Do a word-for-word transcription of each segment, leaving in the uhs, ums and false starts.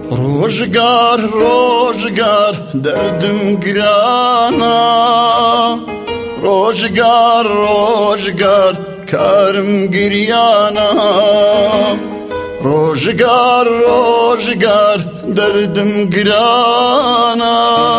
ڕۆژگار ڕۆژگار دەردم گرانە، ڕۆژگار ڕۆژگار کارم گریانە، ڕۆژگار ڕۆژگار دەردم گرانە،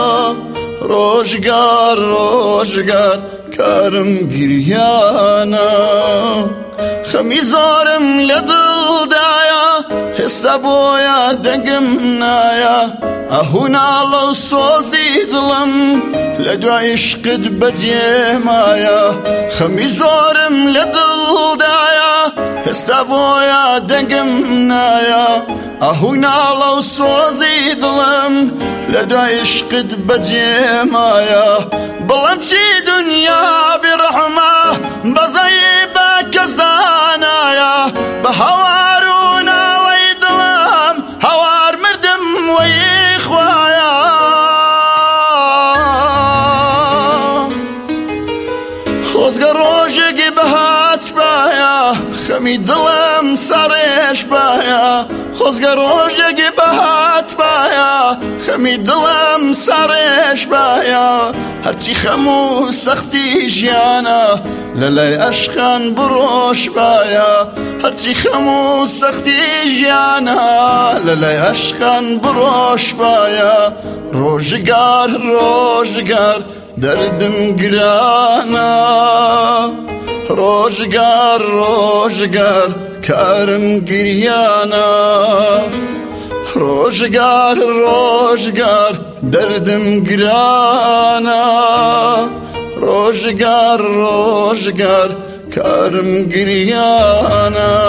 ڕۆژگار ڕۆژگار کارم گریانە. خەمی زۆرم لە دڵدایە، هێستا بۆیە دەنگم نایە، ئەهوو ناڵە و سۆزی دڵم لە دوای عشقت بەجێمایە. خەمی زۆرم لە دڵدایە، هێستا بۆیە دەنگم نایە، ئەهوو ناڵە و سۆزی دڵم لە دوای عشقت بەجێمایە. بەڵام چی دنیا بێڕەحمە، بەزەی بە کەس دانایە، بە هەوار و ناڵەی دڵم هەوار مردم وەی خوایە. خۆزگە ڕۆژێکی بەهات بایە، خەمی دڵم سەڕێش بایە، خۆزگە ڕۆژێکی بەهات بایە، خەمی دڵم سەڕێش بایە. هەرچی خەم و سەختی ژیانە، لەلای عەشقان بڕۆش بایە، هەرچی خەم و سەختی ژیانە، لەلای عەشقان بڕۆش بایە. ڕۆژگار ڕۆژگار دەردم گرانە، ڕۆژگار ڕۆژگار کارم گریانە، ڕۆژگار ڕۆژگار دەردم گرانە، ڕۆژگار ڕۆژگار کارم گریانە.